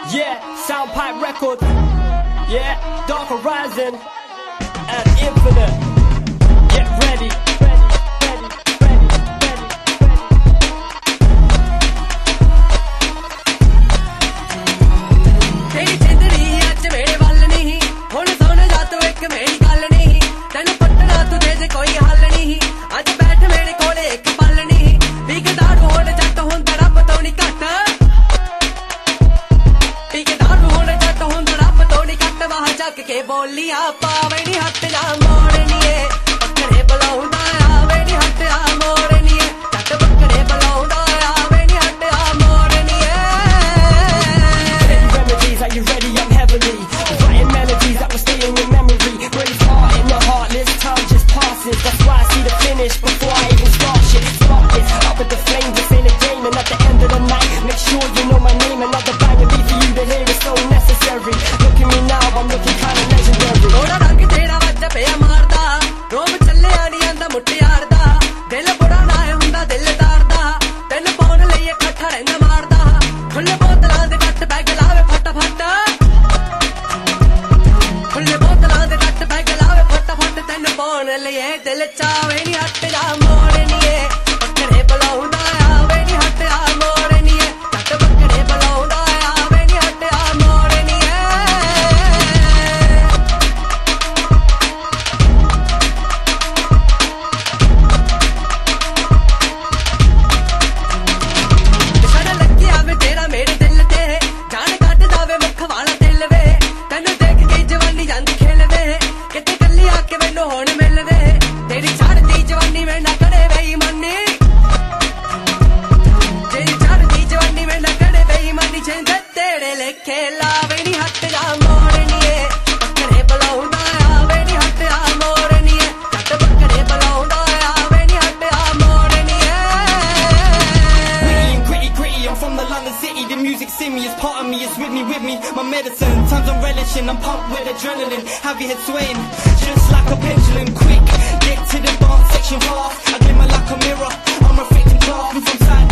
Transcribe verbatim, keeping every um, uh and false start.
Yeah, Soundpipe Records. Yeah, Dark Horizon and Infinite. Get ready, ready, ready, ready, ready, तेरी जिंदड़ी अज मेरे वाल नहीं हुण सुन जा तू एक मेरी गल नहीं तेन पटना तुझे जे कोई हल नहीं अज बैठ मेरे कोले एक पल नहीं ठेकेदार होण जट हुंदा रब तो नहीं घट ठेकेदार होण जट हुंदा रब तो नहीं घट वाह जग के बोलिया पावे नहीं हट जा मोड़नीए पकड़े बुलाउंदा आवे नहीं हट जा मोड़नीए जट पकड़े बुलाउंदा आवे नहीं हट जा मोड़नीए remedies. Are you ready? I'm heavily writing melodies that will stay in your memory. Brave heart in your heartless time just passes. That's why I see the finish before I even start shit. Spark this up with the flames, it's in a game. And at the end of the night, make sure you know my name. Another banger beat for you to hear is so necessary. Look at me now, I'm looking kinda legendary. थोड़ा रंग तेरा वज पिया मारदा रोब चलिया नहीं आंदा मुटियार दा दिल बड़ा ना हुंदा दिलदार दा तेन पाउण लई इकट्ठा रहिंदा मारदा खुले बोतलां दे घट बैग लावे फटाफट खुले बोतलां दे घट बैग लावे फटाफट तेन पाउण लई दिल चावे नहीं हट जा मोड़नीए पकड़े बुलाउंदा आवे नहीं हट जा मोड़नीए जट पकड़े बुलाउंदा आवे नहीं हट जा मोड़नीए साड़ा लगी आवे तेरा मेरे दिल ते जान कट जावे मुख वाला दिल वे तेनू देख के जवानी जांदी खेल वे किते कल्ली आके मैनू हुण मिल वे तेरी चढ़दी जवानी में ना करे बेईमानी तेरी चढ़दी जवानी में ना करे बेईमानी जिंद तेरे लेखे लावे नहीं हट जा मोड़नीए पकड़े बुलाउंदा आवे नहीं हट जा मोड़नीए जट पकड़े बुलाउंदा आवे नहीं हट जा मोड़नीए Gritty and gritty, gritty. I'm from the London city. The music see me, it's part of me, it's with me, with me. My medicine, times I'm relishing. I'm pumped with adrenaline. Have your head swaying, just like a pendulum. Quick, get to the dance section fast. I glimmer like a mirror. I'm reflecting class. I'm from side